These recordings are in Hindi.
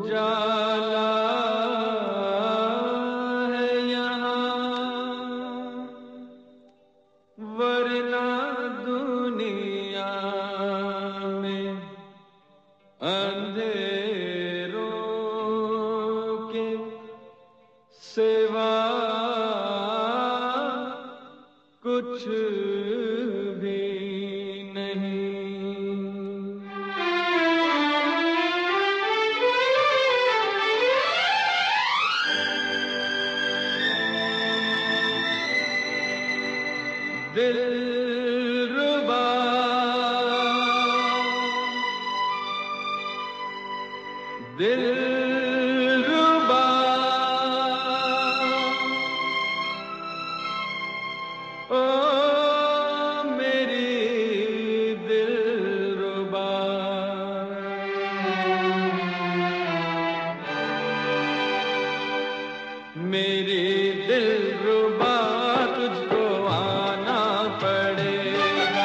उजाला है यहाँ, वरना दुनिया में अंधेरों के सिवा कुछ भी नहीं। दिलरुबा दिलरुबा ओ मेरी दिलरुबा, मेरी दिलरुबा तुझको आना पड़ेगा,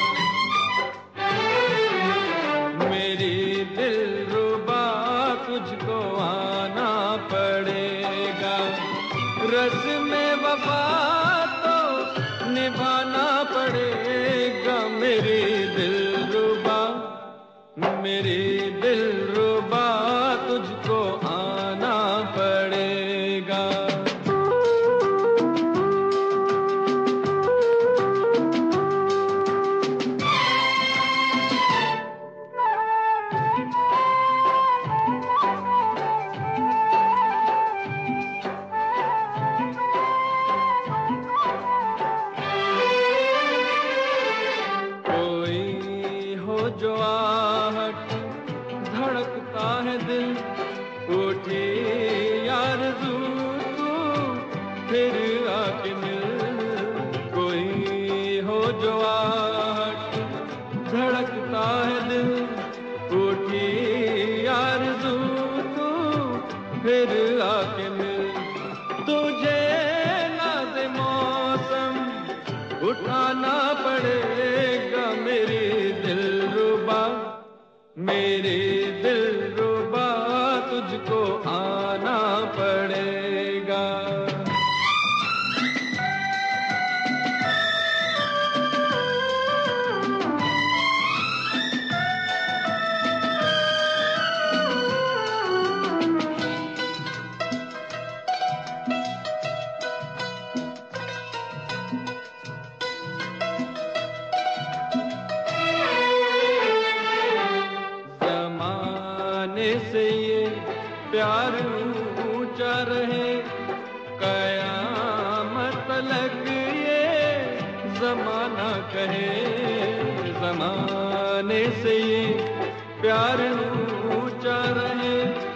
मेरी दिलरुबा तुझको आना पड़ेगा। रस्म वफा तो निभाना पड़ेगा, मेरी दिलरुबा, मेरी दिलरुबा तुझको आना पड़ेगा। जो आहट धड़कता है दिल, उठी आरज़ू तू फिर आके मिल। कोई हो जो आहट धड़कता है दिल, उठी आरज़ू तू फिर आके मिल। तुझे नाज़े मौसम उठाना पड़ेगा, मेरी दिलरुबा, मेरी दिलरुबा तुझको आना पड़ेगा। से ये प्यार ऊंचा रहे, कयामत तलक ये ज़माना कहे। ज़माने से ये प्यार ऊंचा रहे,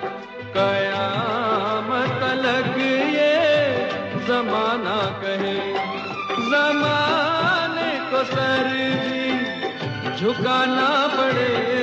कयामत तलक ये ज़माना कहे। ज़माने को सर भी झुकाना पड़े,